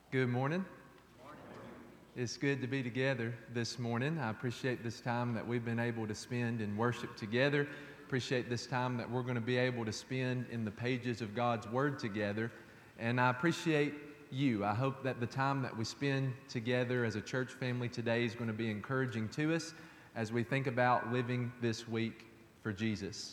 Good morning. It's good to be together this morning. I appreciate this time that we've been able to spend in worship together. Appreciate this time that we're going to be able to spend in the pages of God's Word together. And I appreciate you. I hope that the time that we spend together as a church family today is going to be encouraging to us as we think about living this week for Jesus.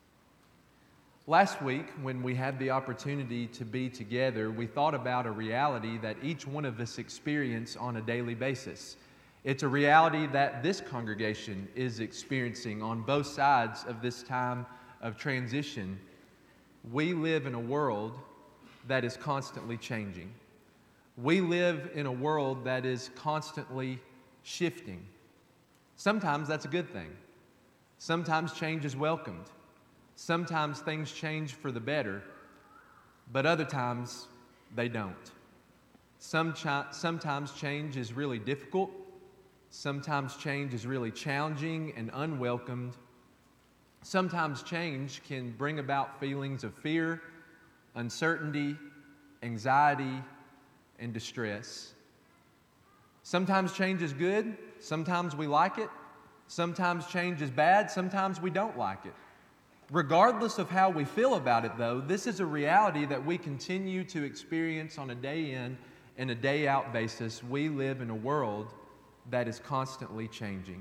Last week, when we had the opportunity to be together, we thought about a reality that each one of us experience on a daily basis. It's a reality that this congregation is experiencing on both sides of this time of transition. We live in a world that is constantly changing. We live in a world that is constantly shifting. Sometimes that's a good thing. Sometimes change is welcomed. Sometimes things change for the better, but other times they don't. Sometimes change is really difficult. Sometimes change is really challenging and unwelcomed. Sometimes change can bring about feelings of fear, uncertainty, anxiety, and distress. Sometimes change is good. Sometimes we like it. Sometimes change is bad. Sometimes we don't like it. Regardless of how we feel about it, though, this is a reality that we continue to experience on a day in and a day out basis. We live in a world that is constantly changing.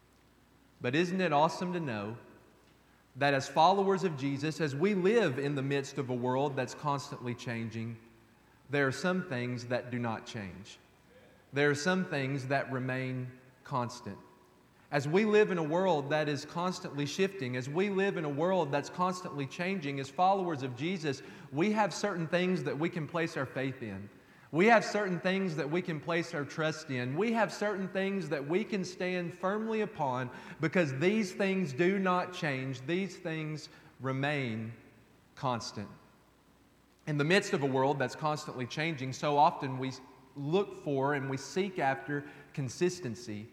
But isn't it awesome to know that as followers of Jesus, as we live in the midst of a world that's constantly changing, there are some things that do not change. There are some things that remain constant. As we live in a world that is constantly shifting, as we live in a world that's constantly changing, as followers of Jesus, we have certain things that we can place our faith in. We have certain things that we can place our trust in. We have certain things that we can stand firmly upon because these things do not change. These things remain constant. In the midst of a world that's constantly changing, so often we look for and we seek after consistency.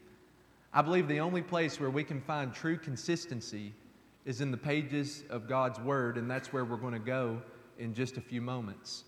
I believe the only place where we can find true consistency is in the pages of God's Word, and that's where we're going to go in just a few moments.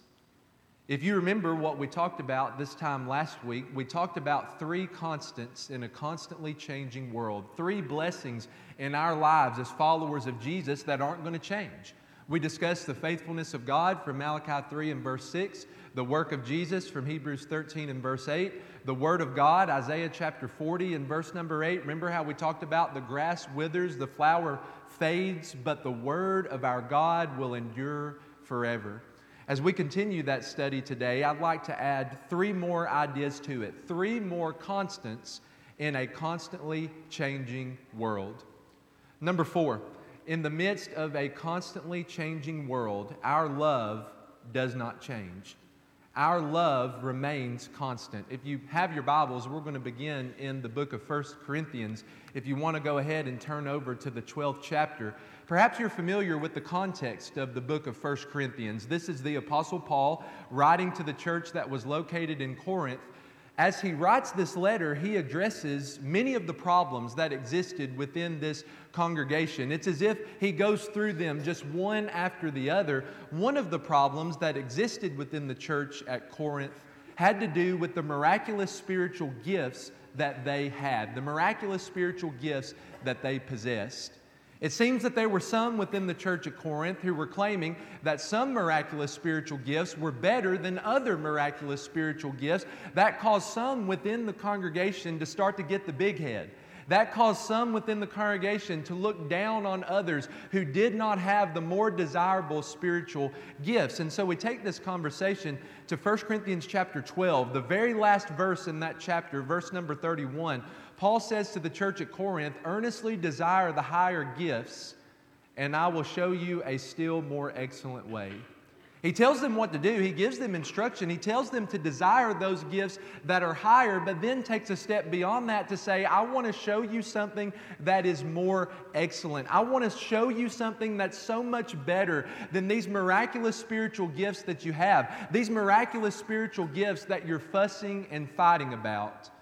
If you remember what we talked about this time last week, we talked about three constants in a constantly changing world, three blessings in our lives as followers of Jesus that aren't going to change. We discussed the faithfulness of God from Malachi 3 and verse 6, the work of Jesus from Hebrews 13 and verse 8, the Word of God, Isaiah chapter 40 and verse number 8. Remember how we talked about the grass withers, the flower fades, but the Word of our God will endure forever. As we continue that study today, I'd like to add three more ideas to it, three more constants in a constantly changing world. Number 4, in the midst of a constantly changing world, our love does not change. Our love remains constant. If you have your Bibles, we're going to begin in the book of 1 Corinthians. If you want to go ahead and turn over to the 12th chapter, perhaps you're familiar with the context of the book of 1 Corinthians. This is the Apostle Paul writing to the church that was located in Corinth. As he writes this letter, he addresses many of the problems that existed within this congregation. It's as if he goes through them just one after the other. One of the problems that existed within the church at Corinth had to do with the miraculous spiritual gifts that they had, the miraculous spiritual gifts that they possessed. It seems that there were some within the church at Corinth who were claiming that some miraculous spiritual gifts were better than other miraculous spiritual gifts. That caused some within the congregation to start to get the big head. That caused some within the congregation to look down on others who did not have the more desirable spiritual gifts. And so we take this conversation to 1 Corinthians chapter 12, the very last verse in that chapter, verse number 31. Paul says to the church at Corinth, "Earnestly desire the higher gifts, and I will show you a still more excellent way." He tells them what to do. He gives them instruction. He tells them to desire those gifts that are higher, but then takes a step beyond that to say, I want to show you something that is more excellent. I want to show you something that's so much better than these miraculous spiritual gifts that you have, these miraculous spiritual gifts that you're fussing and fighting about.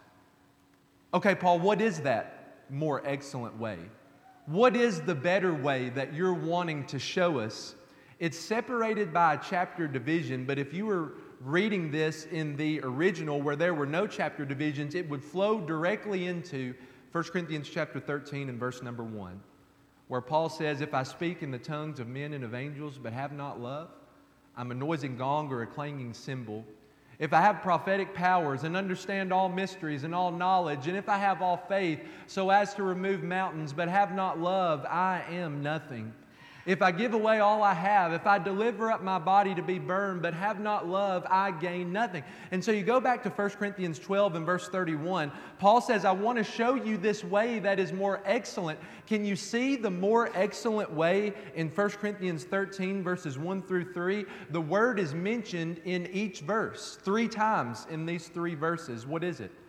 Okay, Paul, what is that more excellent way? What is the better way that you're wanting to show us? It's separated by a chapter division, but if you were reading this in the original where there were no chapter divisions, it would flow directly into 1 Corinthians chapter 13 and verse number 1, where Paul says, "If I speak in the tongues of men and of angels but have not love, I'm a noisy gong or a clanging cymbal. If I have prophetic powers and understand all mysteries and all knowledge, and if I have all faith so as to remove mountains but have not love, I am nothing. If I give away all I have, if I deliver up my body to be burned but have not love, I gain nothing." And so you go back to 1 Corinthians 12 and verse 31. Paul says, "I want to show you this way that is more excellent." Can you see the more excellent way in 1 Corinthians 13 verses 1 through 3? The word is mentioned in each verse 3 times in these 3 verses. What is it?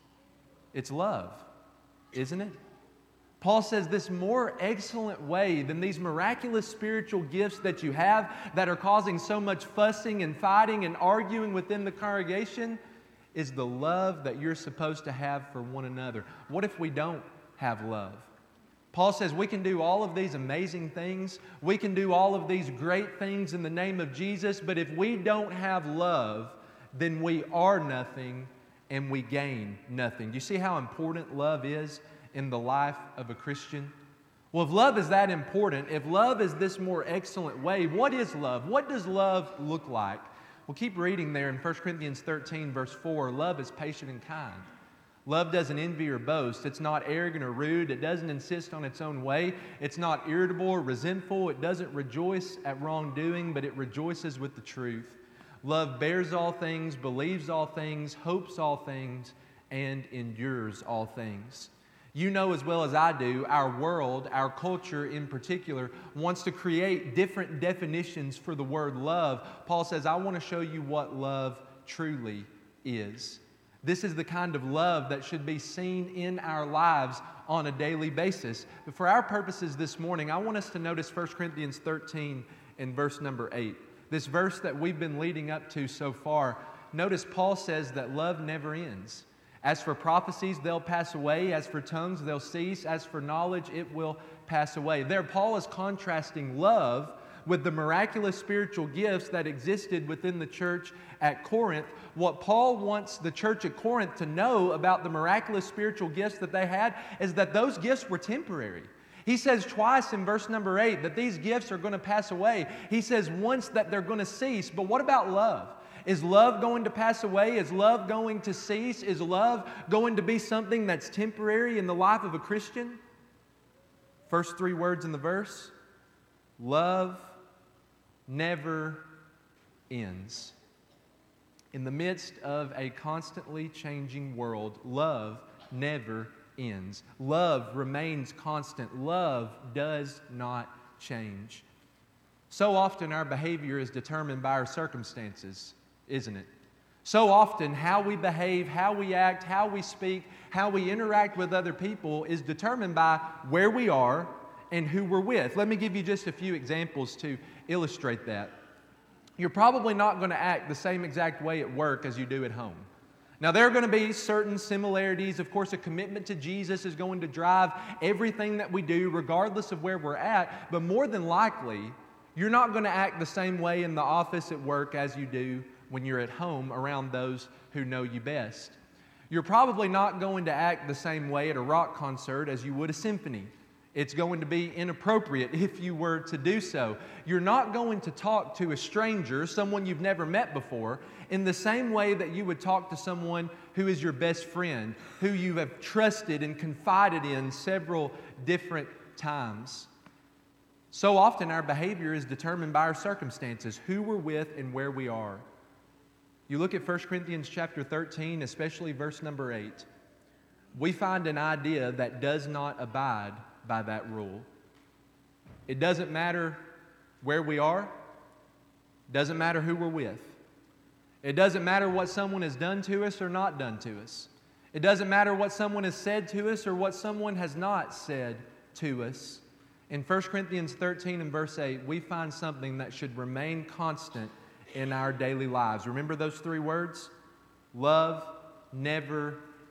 It's love, isn't it? Paul says this more excellent way than these miraculous spiritual gifts that you have that are causing so much fussing and fighting and arguing within the congregation is the love that you're supposed to have for one another. What if we don't have love? Paul says we can do all of these amazing things. We can do all of these great things in the name of Jesus, but if we don't have love, then we are nothing and we gain nothing. Do you see how important love is in the life of a Christian? Well, if love is that important, if love is this more excellent way, what is love? What does love look like? Well, keep reading there in 1 Corinthians 13, verse 4. Love is patient and kind. Love doesn't envy or boast. It's not arrogant or rude. It doesn't insist on its own way. It's not irritable or resentful. It doesn't rejoice at wrongdoing, but it rejoices with the truth. Love bears all things, believes all things, hopes all things, and endures all things. You know as well as I do, our world, our culture in particular, wants to create different definitions for the word love. Paul says, I want to show you what love truly is. This is the kind of love that should be seen in our lives on a daily basis. But for our purposes this morning, I want us to notice 1 Corinthians 13 and verse number 8. This verse that we've been leading up to so far. Notice Paul says that love never ends. As for prophecies, they'll pass away. As for tongues, they'll cease. As for knowledge, it will pass away. There, Paul is contrasting love with the miraculous spiritual gifts that existed within the church at Corinth. What Paul wants the church at Corinth to know about the miraculous spiritual gifts that they had is that those gifts were temporary. He says twice in verse number 8 that these gifts are going to pass away. He says once that they're going to cease. But what about love? Is love going to pass away? Is love going to cease? Is love going to be something that's temporary in the life of a Christian? First 3 words in the verse, love never ends. In the midst of a constantly changing world, love never ends. Love remains constant. Love does not change. So often our behavior is determined by our circumstances, isn't it? So often how we behave, how we act, how we speak, how we interact with other people is determined by where we are and who we're with. Let me give you just a few examples to illustrate that. You're probably not going to act the same exact way at work as you do at home. Now, there are going to be certain similarities. Of course, a commitment to Jesus is going to drive everything that we do, regardless of where we're at. But more than likely, you're not going to act the same way in the office at work as you do when you're at home around those who know you best. You're probably not going to act the same way at a rock concert as you would a symphony. It's going to be inappropriate if you were to do so. You're not going to talk to a stranger, someone you've never met before, in the same way that you would talk to someone who is your best friend, who you have trusted and confided in several different times. So often our behavior is determined by our circumstances, who we're with and where we are. You look at 1 Corinthians chapter 13, especially verse number 8. We find an idea that does not abide by that rule. It doesn't matter where we are. Doesn't matter who we're with. It doesn't matter what someone has done to us or not done to us. It doesn't matter what someone has said to us or what someone has not said to us. In 1 Corinthians 13 and verse 8, we find something that should remain constant in our daily lives. Remember those 3 words? Love never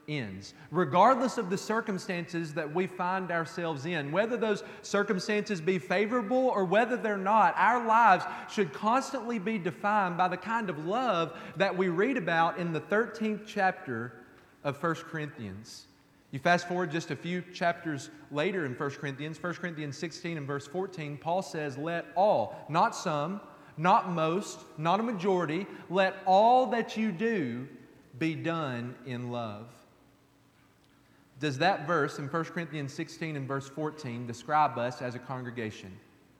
ends. Regardless of the circumstances that we find ourselves in, whether those circumstances be favorable or whether they're not, our lives should constantly be defined by the kind of love that we read about in the 13th chapter of 1 Corinthians. You fast forward just a few chapters later in 1 Corinthians 16 and verse 14, Paul says, "Let all," not some, not most, not a majority, "let all that you do be done in love." Does that verse in 1 Corinthians 16 and verse 14 describe us as a congregation?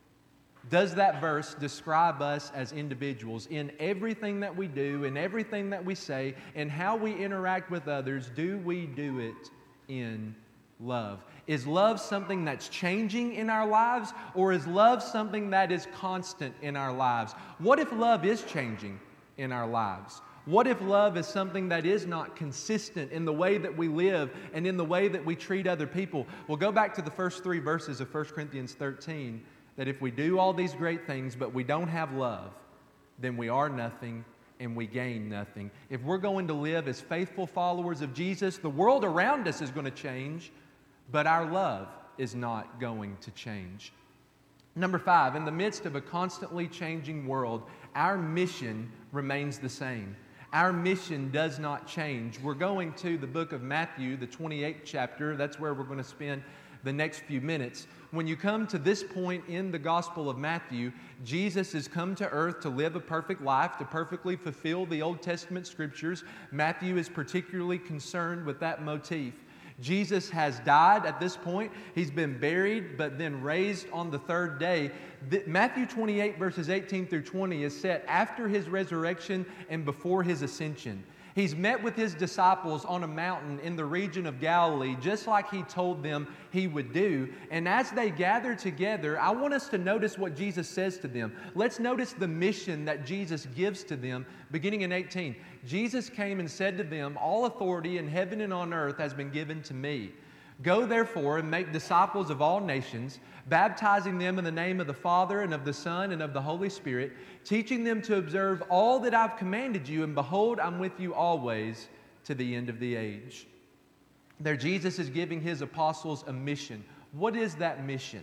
Does that verse describe us as individuals in everything that we do, in everything that we say, and how we interact with others? Do we do it in love? Is love something that's changing in our lives, or is love something that is constant in our lives? What if love is changing in our lives? What if love is something that is not consistent in the way that we live and in the way that we treat other people? Well, go back to the first 3 verses of 1 Corinthians 13, that if we do all these great things but we don't have love, then we are nothing and we gain nothing. If we're going to live as faithful followers of Jesus, the world around us is going to change, but our love is not going to change. Number 5, in the midst of a constantly changing world, our mission remains the same. Our mission does not change. We're going to the book of Matthew, the 28th chapter. That's where we're going to spend the next few minutes. When you come to this point in the Gospel of Matthew, Jesus has come to earth to live a perfect life, to perfectly fulfill the Old Testament scriptures. Matthew is particularly concerned with that motif. Jesus has died at this point. He's been buried, but then raised on the 3rd day. Matthew 28, verses 18 through 20 is set after His resurrection and before His ascension. He's met with His disciples on a mountain in the region of Galilee, just like He told them He would do. And as they gather together, I want us to notice what Jesus says to them. Let's notice the mission that Jesus gives to them, beginning in 18. Jesus came and said to them, "All authority in heaven and on earth has been given to me. Go therefore and make disciples of all nations, baptizing them in the name of the Father and of the Son and of the Holy Spirit, teaching them to observe all that I've commanded you, and behold, I'm with you always to the end of the age." There, Jesus is giving His apostles a mission. What is that mission?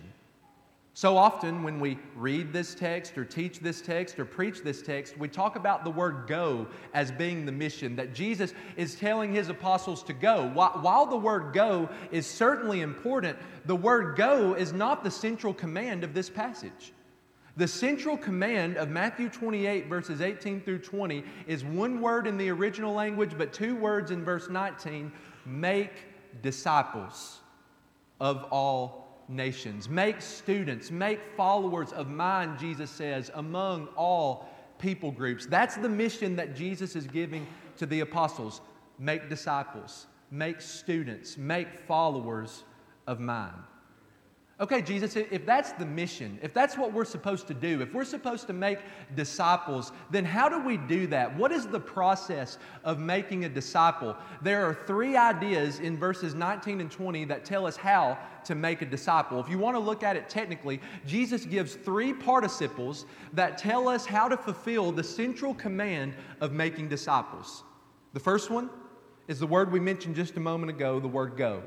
So often when we read this text or teach this text or preach this text, we talk about the word go as being the mission, that Jesus is telling His apostles to go. While the word go is certainly important, the word go is not the central command of this passage. The central command of Matthew 28, verses 18 through 20, is one word in the original language, but 2 words in verse 19, make disciples of all nations. Make students, make followers of mine, Jesus says, among all people groups. That's the mission that Jesus is giving to the apostles. Make disciples, make students, make followers of mine. Okay, Jesus, if that's the mission, if that's what we're supposed to do, if we're supposed to make disciples, then how do we do that? What is the process of making a disciple? There are 3 ideas in verses 19 and 20 that tell us how to make a disciple. If you want to look at it technically, Jesus gives 3 participles that tell us how to fulfill the central command of making disciples. The first one is the word we mentioned just a moment ago, the word go.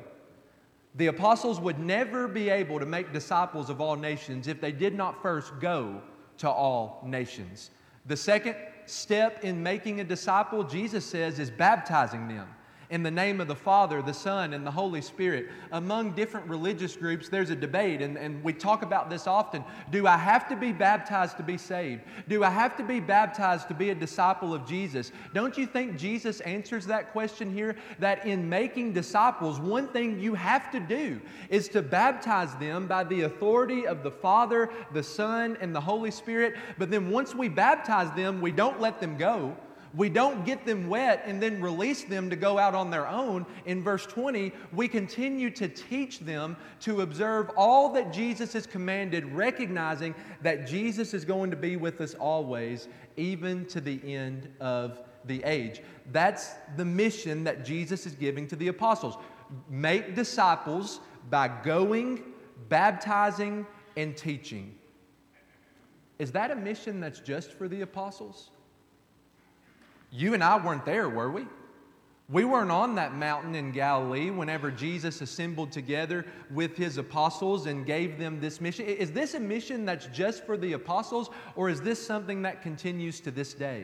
The apostles would never be able to make disciples of all nations if they did not first go to all nations. The second step in making a disciple, Jesus says, is baptizing them in the name of the Father, the Son, and the Holy Spirit. Among different religious groups, there's a debate, and we talk about this often. Do I have to be baptized to be saved? Do I have to be baptized to be a disciple of Jesus? Don't you think Jesus answers that question here? That in making disciples, one thing you have to do is to baptize them by the authority of the Father, the Son, and the Holy Spirit. But then once we baptize them, we don't let them go. We don't get them wet and then release them to go out on their own. In verse 20, we continue to teach them to observe all that Jesus has commanded, recognizing that Jesus is going to be with us always, even to the end of the age. That's the mission that Jesus is giving to the apostles. Make disciples by going, baptizing, and teaching. Is that a mission that's just for the apostles? You and I weren't there, were we? We weren't on that mountain in Galilee whenever Jesus assembled together with his apostles and gave them this mission. Is this a mission that's just for the apostles, or is this something that continues to this day?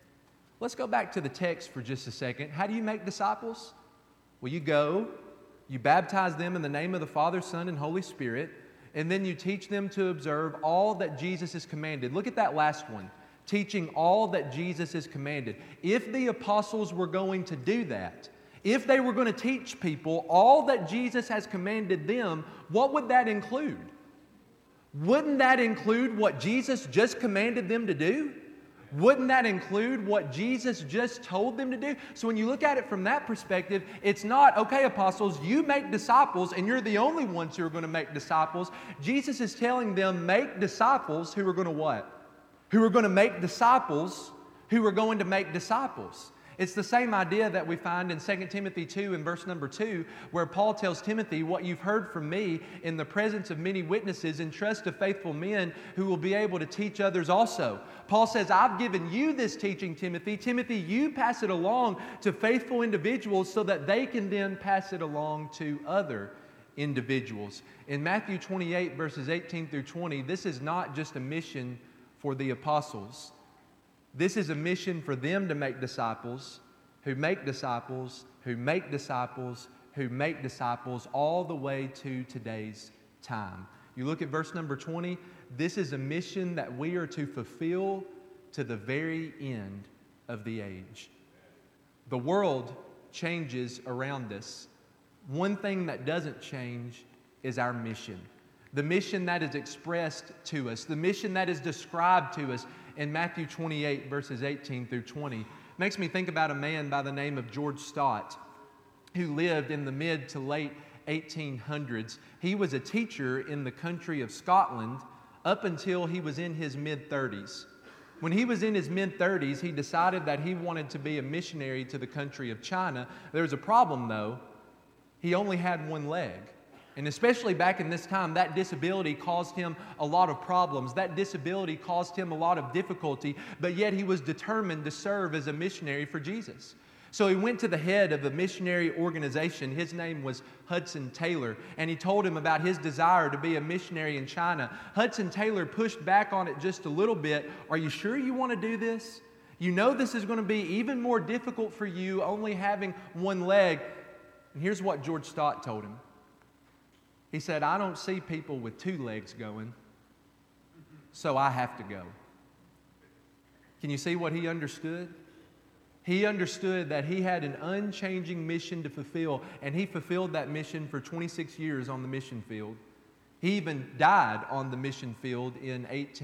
Let's go back to the text for just a second. How do you make disciples? Well, you go, you baptize them in the name of the Father, Son, and Holy Spirit, and then you teach them to observe all that Jesus has commanded. Look at that last one. Teaching all that Jesus has commanded. If the apostles were going to do that, if they were going to teach people all that Jesus has commanded them, what would that include? Wouldn't that include what Jesus just commanded them to do? Wouldn't that include what Jesus just told them to do? So when you look at it from that perspective, it's not, okay, apostles, you make disciples and you're the only ones who are going to make disciples. Jesus is telling them, make disciples who are going to what? Who are going to make disciples who are going to make disciples. It's the same idea that we find in 2 Timothy 2 and verse number 2, where Paul tells Timothy, what you've heard from me in the presence of many witnesses, entrust to faithful men who will be able to teach others also. Paul says, I've given you this teaching, Timothy. Timothy, you pass it along to faithful individuals so that they can then pass it along to other individuals. In Matthew 28, verses 18 through 20, this is not just a mission for the apostles. This is a mission for them to make disciples, who make disciples, who make disciples, who make disciples, all the way to today's time. You look at verse number 20, this is a mission that we are to fulfill to the very end of the age. The world changes around us. One thing that doesn't change is our mission. The mission that is expressed to us, the mission that is described to us in Matthew 28, verses 18 through 20, makes me think about a man by the name of George Stott, who lived in the mid to late 1800s. He was a teacher in the country of Scotland up until he was in his mid-30s. When he was in his mid-30s, he decided that he wanted to be a missionary to the country of China. There was a problem, though. He only had one leg. And especially back in this time, that disability caused him a lot of problems. That disability caused him a lot of difficulty, but yet he was determined to serve as a missionary for Jesus. So he went to the head of a missionary organization. His name was Hudson Taylor, and he told him about his desire to be a missionary in China. Hudson Taylor pushed back on it just a little bit. Are you sure you want to do this? You know this is going to be even more difficult for you only having one leg. And here's what George Stott told him. He said, I don't see people with two legs going, so I have to go. Can you see what he understood? He understood that he had an unchanging mission to fulfill, and he fulfilled that mission for 26 years on the mission field. He even died on the mission field in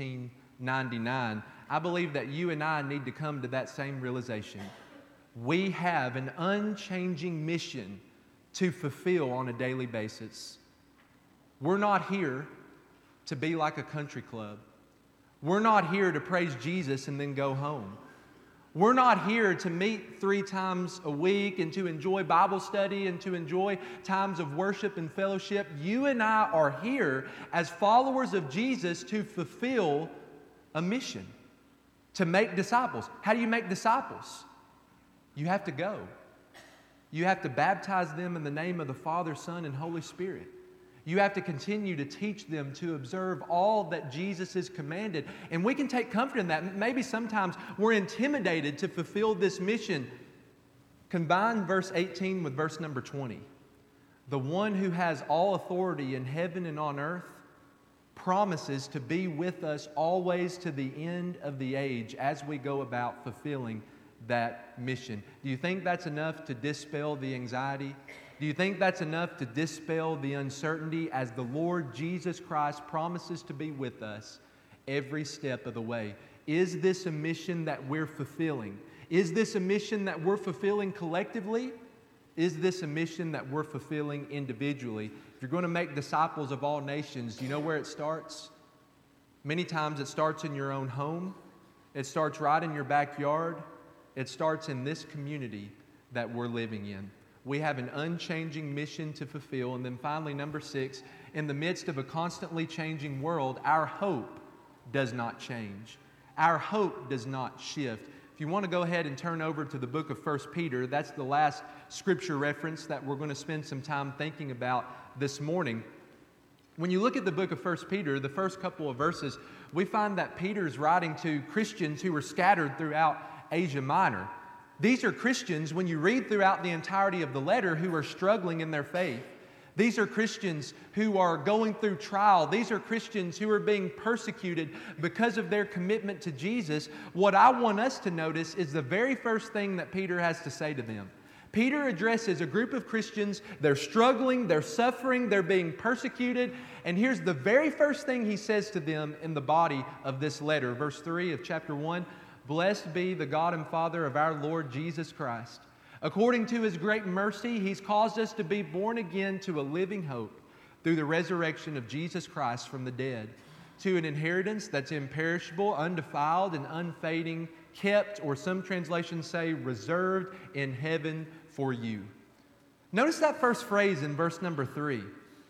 1899. I believe that you and I need to come to that same realization. We have an unchanging mission to fulfill on a daily basis. We're not here to be like a country club. We're not here to praise Jesus and then go home. We're not here to meet 3 times a week and to enjoy Bible study and to enjoy times of worship and fellowship. You and I are here as followers of Jesus to fulfill a mission, to make disciples. How do you make disciples? You have to go. You have to baptize them in the name of the Father, Son, and Holy Spirit. You have to continue to teach them to observe all that Jesus has commanded. And we can take comfort in that. Maybe sometimes we're intimidated to fulfill this mission. Combine verse 18 with verse number 20. The one who has all authority in heaven and on earth promises to be with us always to the end of the age as we go about fulfilling that mission. Do you think that's enough to dispel the anxiety? Do you think that's enough to dispel the uncertainty as the Lord Jesus Christ promises to be with us every step of the way? Is this a mission that we're fulfilling? Is this a mission that we're fulfilling collectively? Is this a mission that we're fulfilling individually? If you're going to make disciples of all nations, do you know where it starts? Many times it starts in your own home. It starts right in your backyard. It starts in this community that we're living in. We have an unchanging mission to fulfill. And then finally, number 6, in the midst of a constantly changing world, our hope does not change. Our hope does not shift. If If you want to go ahead and turn over to the book of 1 Peter, that's the last scripture reference that we're going to spend some time thinking about this morning. When you look at the book of 1 Peter, the first couple of verses, we find that Peter's writing to Christians who were scattered throughout Asia Minor. These are Christians, when you read throughout the entirety of the letter, who are struggling in their faith. These are Christians who are going through trial. These are Christians who are being persecuted because of their commitment to Jesus. What I want us to notice is the very first thing that Peter has to say to them. Peter addresses a group of Christians. They're struggling, they're suffering, they're being persecuted. And here's the very first thing he says to them in the body of this letter. Verse 3 of chapter 1, "Blessed be the God and Father of our Lord Jesus Christ. According to His great mercy, He's caused us to be born again to a living hope through the resurrection of Jesus Christ from the dead, to an inheritance that's imperishable, undefiled, and unfading, kept," or some translations say, "reserved in heaven for you." Notice that first phrase in verse number 3.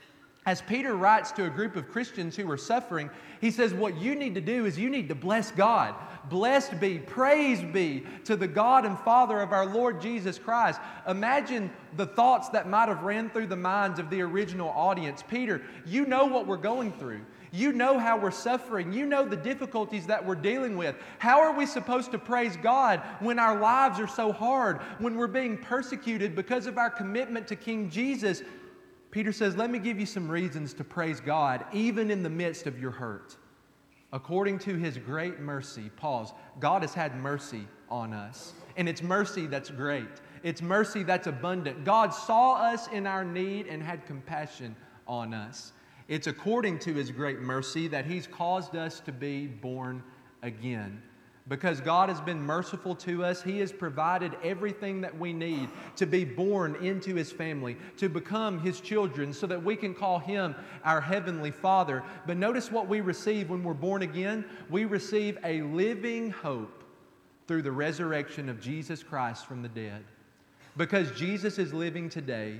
As Peter writes to a group of Christians who are suffering, he says, what you need to do is you need to bless God. Blessed be, praise be to the God and Father of our Lord Jesus Christ. Imagine the thoughts that might have ran through the minds of the original audience. Peter, you know what we're going through. You know how we're suffering. You know the difficulties that we're dealing with. How are we supposed to praise God when our lives are so hard, when we're being persecuted because of our commitment to King Jesus? Peter says, let me give you some reasons to praise God, even in the midst of your hurt. According to His great mercy, pause, God has had mercy on us. And it's mercy that's great. It's mercy that's abundant. God saw us in our need and had compassion on us. It's according to His great mercy that He's caused us to be born again. Because God has been merciful to us, He has provided everything that we need to be born into His family, to become His children, so that we can call Him our Heavenly Father. But notice what we receive when we're born again. We receive a living hope through the resurrection of Jesus Christ from the dead. Because Jesus is living today,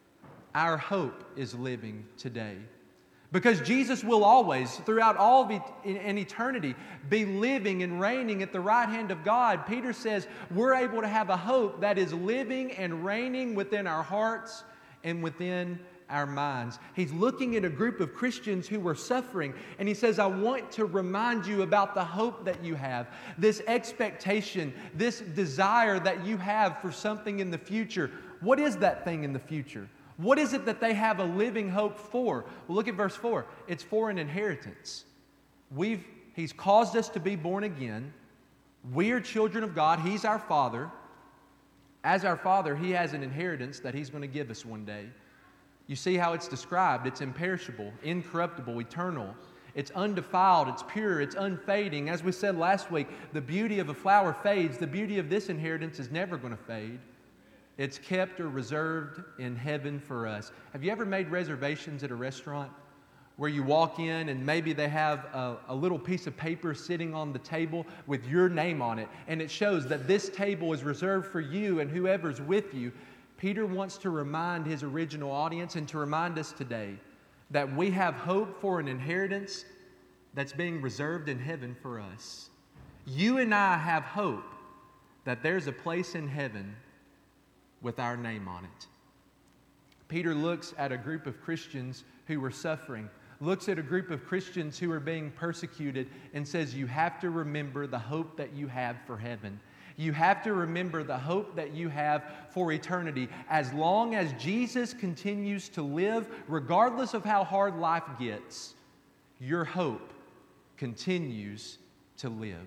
our hope is living today. Because Jesus will always, throughout all of an eternity, be living and reigning at the right hand of God. Peter says we're able to have a hope that is living and reigning within our hearts and within our minds. He's looking at a group of Christians who were suffering, and he says, I want to remind you about the hope that you have, this expectation, this desire that you have for something in the future. What is that thing in the future? What is it that they have a living hope for? Well, look at verse 4. It's for an inheritance. He's caused us to be born again. We are children of God. He's our Father. As our Father, He has an inheritance that He's going to give us one day. You see how it's described. It's imperishable, incorruptible, eternal. It's undefiled, it's pure, it's unfading. As we said last week, the beauty of a flower fades. The beauty of this inheritance is never going to fade. It's kept or reserved in heaven for us. Have you ever made reservations at a restaurant where you walk in and maybe they have a little piece of paper sitting on the table with your name on it, and it shows that this table is reserved for you and whoever's with you? Peter wants to remind his original audience and to remind us today that we have hope for an inheritance that's being reserved in heaven for us. You and I have hope that there's a place in heaven with our name on it. Peter looks at a group of Christians who were suffering, looks at a group of Christians who are being persecuted, and says, you have to remember the hope that you have for heaven. You have to remember the hope that you have for eternity. As long as Jesus continues to live, regardless of how hard life gets, your hope continues to live.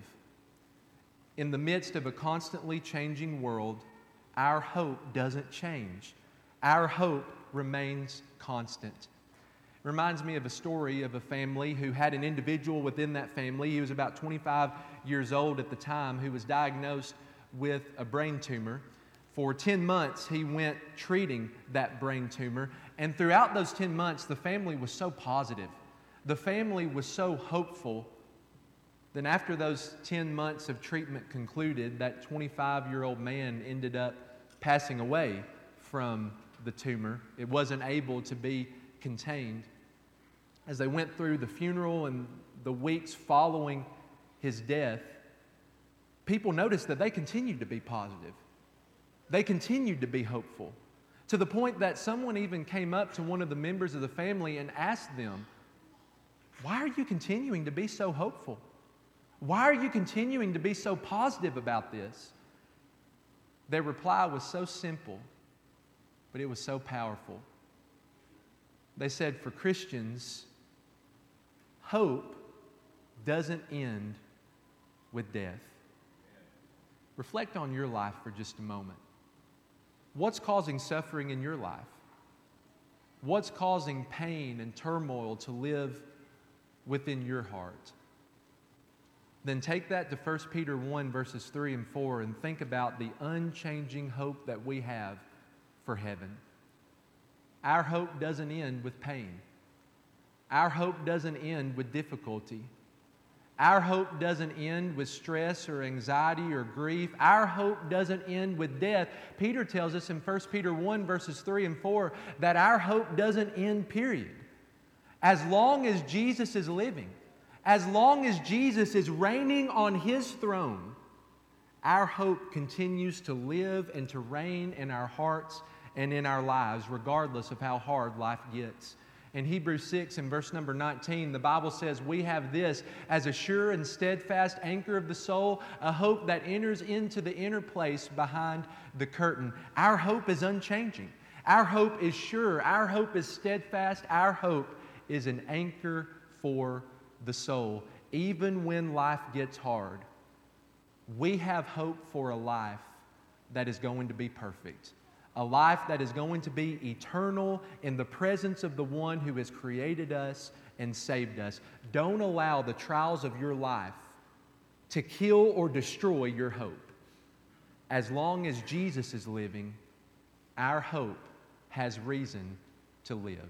In the midst of a constantly changing world, our hope doesn't change. Our hope remains constant. It reminds me of a story of a family who had an individual within that family. He was about 25 years old at the time, who was diagnosed with a brain tumor. For 10 months, he went treating that brain tumor. And throughout those 10 months, the family was so positive. The family was so hopeful. Then after those 10 months of treatment concluded, that 25-year-old man ended up passing away from the tumor. It wasn't able to be contained. As they went through the funeral and the weeks following his death, people noticed that they continued to be positive. They continued to be hopeful, to the point that someone even came up to one of the members of the family and asked them, "Why are you continuing to be so hopeful? Why are you continuing to be so positive about this?" Their reply was so simple, but it was so powerful. They said, "For Christians, hope doesn't end with death." Reflect on your life for just a moment. What's causing suffering in your life? What's causing pain and turmoil to live within your heart? Then take that to 1 Peter 1, verses 3 and 4, and think about the unchanging hope that we have for heaven. Our hope doesn't end with pain. Our hope doesn't end with difficulty. Our hope doesn't end with stress or anxiety or grief. Our hope doesn't end with death. Peter tells us in 1 Peter 1, verses 3 and 4, that our hope doesn't end, period. As long as Jesus is living, as long as Jesus is reigning on His throne, our hope continues to live and to reign in our hearts and in our lives, regardless of how hard life gets. In Hebrews 6 and verse number 19, the Bible says, "We have this as a sure and steadfast anchor of the soul, a hope that enters into the inner place behind the curtain." Our hope is unchanging. Our hope is sure. Our hope is steadfast. Our hope is an anchor for the soul. Even when life gets hard, we have hope for a life that is going to be perfect. A life that is going to be eternal in the presence of the one who has created us and saved us. Don't allow the trials of your life to kill or destroy your hope. As long as Jesus is living, our hope has reason to live.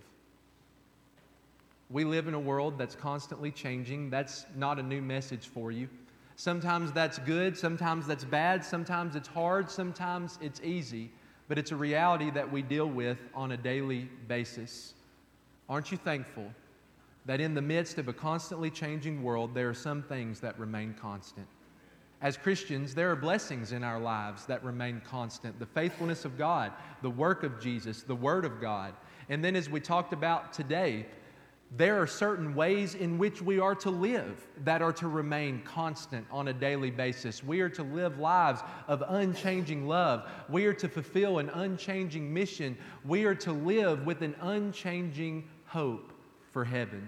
We live in a world that's constantly changing. That's not a new message for you. Sometimes that's good, sometimes that's bad, sometimes it's hard, sometimes it's easy. But it's a reality that we deal with on a daily basis. Aren't you thankful that in the midst of a constantly changing world, there are some things that remain constant? As Christians, there are blessings in our lives that remain constant. The faithfulness of God, the work of Jesus, the Word of God. And then as we talked about today, there are certain ways in which we are to live that are to remain constant on a daily basis. We are to live lives of unchanging love. We are to fulfill an unchanging mission. We are to live with an unchanging hope for heaven.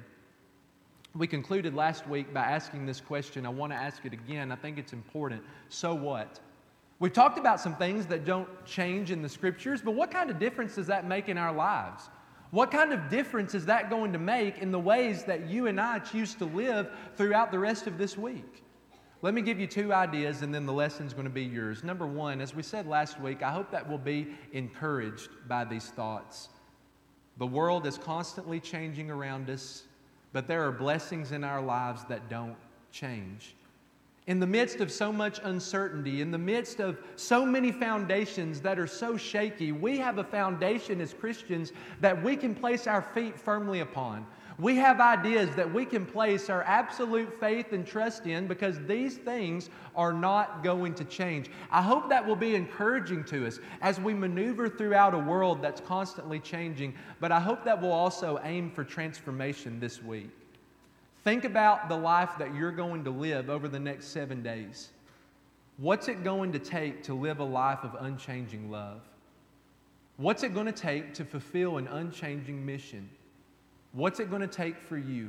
We concluded last week by asking this question. I want to ask it again. I think it's important. So what? We've talked about some things that don't change in the Scriptures, but what kind of difference does that make in our lives? What kind of difference is that going to make in the ways that you and I choose to live throughout the rest of this week? Let me give you two ideas and then the lesson's going to be yours. Number one, as we said last week, I hope that we'll be encouraged by these thoughts. The world is constantly changing around us, but there are blessings in our lives that don't change. In the midst of so much uncertainty, in the midst of so many foundations that are so shaky, we have a foundation as Christians that we can place our feet firmly upon. We have ideas that we can place our absolute faith and trust in because these things are not going to change. I hope that will be encouraging to us as we maneuver throughout a world that's constantly changing, but I hope that we'll also aim for transformation this week. Think about the life that you're going to live over the next 7 days. What's it going to take to live a life of unchanging love? What's it going to take to fulfill an unchanging mission? What's it going to take for you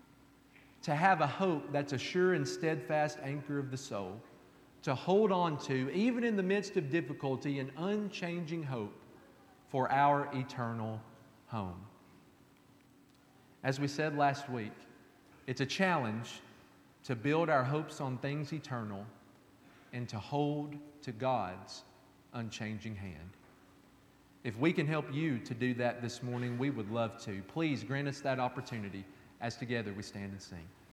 to have a hope that's a sure and steadfast anchor of the soul, to hold on to, even in the midst of difficulty, an unchanging hope for our eternal home? As we said last week, it's a challenge to build our hopes on things eternal and to hold to God's unchanging hand. If we can help you to do that this morning, we would love to. Please grant us that opportunity as together we stand and sing.